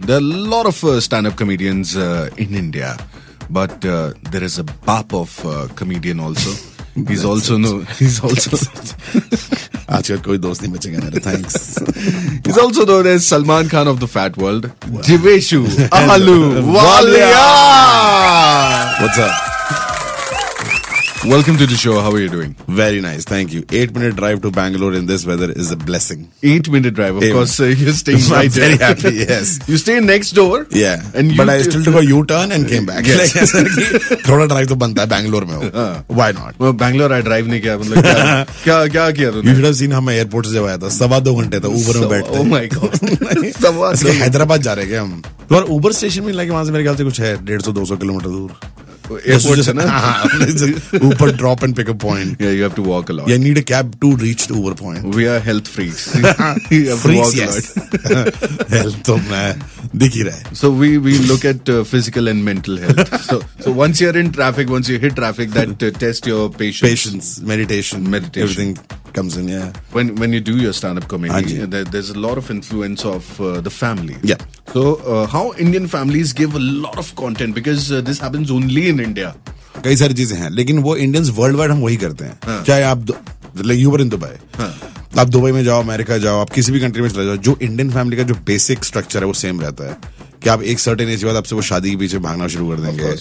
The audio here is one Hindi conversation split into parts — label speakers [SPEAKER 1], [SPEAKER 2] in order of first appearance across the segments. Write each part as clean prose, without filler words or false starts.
[SPEAKER 1] There are a lot of stand-up comedians in India, but there is a bap of comedian also. He's also
[SPEAKER 2] आजकल कोई दोस्त नहीं बचेगा मेरे. Thanks.
[SPEAKER 1] He's also known as Salman Khan of the fat world. Wow. Jiveshu Ahluwalia.
[SPEAKER 2] What's up?
[SPEAKER 1] Welcome to the show. How are you doing?
[SPEAKER 2] Very nice, thank you. 8-minute drive to Bangalore in this weather is a blessing.
[SPEAKER 1] 8-minute drive, of course. You're staying right
[SPEAKER 2] there.
[SPEAKER 1] Very
[SPEAKER 2] happy, yes.
[SPEAKER 1] You stay next door.
[SPEAKER 2] Yeah, but I still took a U-turn and came back.
[SPEAKER 1] Yes.
[SPEAKER 2] थोड़ा drive तो बनता है Bangalore में हो. Why not?
[SPEAKER 1] Well, Bangalore I drive नहीं किया. मतलब क्या किया तूने?
[SPEAKER 2] You should have seen हम एयरपोर्ट से जब आया था. 2.25 घंटे था Uber में बैठते.
[SPEAKER 1] Oh my God.
[SPEAKER 2] हैदराबाद जा रहे हैं हम. तो Uber स्टेशन में वहाँ से मेरे ख्याल से कुछ है 150-200 किलोमीटर दूर.
[SPEAKER 1] Airport से ना
[SPEAKER 2] ऊपर drop and pick a point.
[SPEAKER 1] Yeah, you have to walk a lot.
[SPEAKER 2] You need a cab to reach the Uber point.
[SPEAKER 1] We are health freaks. You have to walk a lot.
[SPEAKER 2] Health तो मैं दिख ही रहा है.
[SPEAKER 1] So we look at physical and mental health. So once you're in traffic, once you hit traffic, that test your patience,
[SPEAKER 2] meditation, everything comes in. Yeah.
[SPEAKER 1] When you do your stand-up comedy, there's a lot of influence of the family.
[SPEAKER 2] Yeah.
[SPEAKER 1] So how Indian families give a lot of content because this happens only in India.
[SPEAKER 2] कई सारी चीजें हैं, लेकिन वो इंडियंस वर्ल्ड वाइड हम वही करते हैं. चाहे आप यू वर इन दुबई, आप दुबई में जाओ, अमेरिका जाओ, आप किसी भी कंट्री में चले जाओ, जो इंडियन फैमिली का जो बेसिक स्ट्रक्चर है वो सेम रहता है. कि आप एक सर्टेन एज के बाद आपसे वो शादी के पीछे भागना शुरू कर देंगे.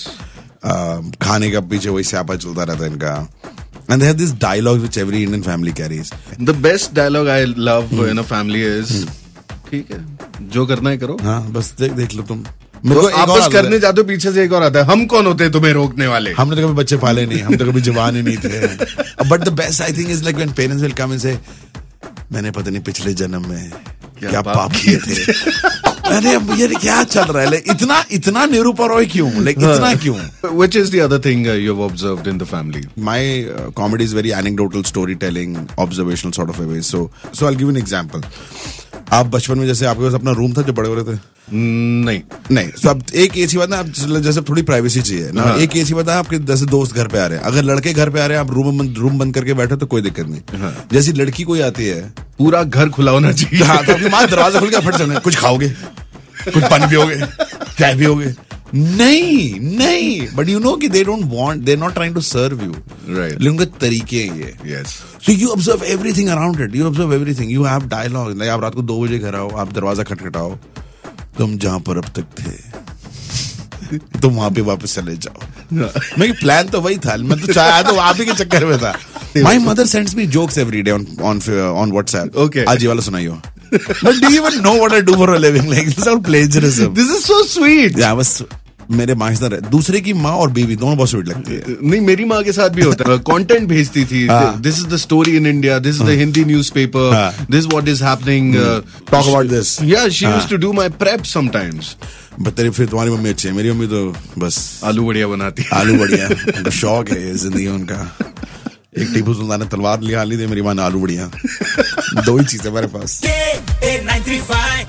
[SPEAKER 2] खाने का पीछे वही स्यापा चलता रहता है इनका. And they have this dialogue which every Indian family carries.
[SPEAKER 1] The best dialogue I love in a family is ठीक है, जो करना है करो.
[SPEAKER 2] हाँ, बस देख लो तुम.
[SPEAKER 1] तो आप बस करने जाते हो, पीछे से एक और आता है, हम कौन होते हैं तुम्हें रोकने वाले.
[SPEAKER 2] हमने तो कभी बच्चे पाले नहीं, हम तो कभी जवान ही नहीं थे. But the best I think is like when parents will come and say, मैंने पता नहीं पिछले जन्म में क्या पाप किए थे. अरे अब ये क्या चल रहा है? इतना निरूपरोय क्यों? इतना क्यों?
[SPEAKER 1] Which is the other thing you've observed in the family?
[SPEAKER 2] My comedy is very anecdotal storytelling, observational sort of a way. So I'll give you an example. आप बचपन में जैसे आपके पास अपना रूम था जब बड़े हो रहे थे? नहीं. तो अब एक एज के बाद ना आप जैसे थोड़ी प्राइवेसी चाहिए ना. एक एज के बाद आपके जैसे दोस्त घर पे आ रहे हैं, अगर लड़के घर पे आ रहे हैं, आप रूम बंद करके बैठे तो कोई दिक्कत नहीं. जैसी लड़की कोई आती है,
[SPEAKER 1] पूरा घर खुला होना चाहिए.
[SPEAKER 2] हाँ, तो अपनी माँ दरवाजा खुल के फट जाना, कुछ खाओगे, कुछ पानी पियोगे, चाय पियोगे? नहीं. बट यू नो कि they are not trying to serve you.
[SPEAKER 1] Right.
[SPEAKER 2] उनके तरीके हैं ये.
[SPEAKER 1] Yes.
[SPEAKER 2] So you observe everything around it. You observe everything. You have dialogue. Like आप रात को 2 बजे घर आओ, आप दरवाजा खटखटाओ, तुम जहां पर अब तक थे तुम वहां पे वापस चले जाओ. मेरा प्लान तो वही था, मैं तो चाहे तो आप ही के चक्कर में था. My mother sends me jokes every day on WhatsApp.
[SPEAKER 1] Okay.
[SPEAKER 2] आज ये वाला सुनाइयो. But do you even know what I do for a living? Like this is all plagiarism.
[SPEAKER 1] This is so sweet.
[SPEAKER 2] Yeah, बस मेरे माँ इस तरह दूसरे की माँ और बीवी दोनों बहुत स्वीट लगती है.
[SPEAKER 1] नहीं, मेरी माँ के साथ भी होता है. कंटेंट भेजती थी. This is the story in India. This is the Hindi newspaper. This is what is happening.
[SPEAKER 2] Talk about this.
[SPEAKER 1] Yeah, she used to do my prep sometimes.
[SPEAKER 2] फिर तुम्हारी मम्मी अच्छी है. मेरी मम्मी तो बस
[SPEAKER 1] आलू बढ़िया बनाती है.
[SPEAKER 2] आलू बढ़िया उनका शौक है जिंदगी उनका. एक टीपू सुल्तान ने तलवार लिया ली दे, मेरी माँ ने आलू बढ़िया. 2 ही चीज है मेरे पास.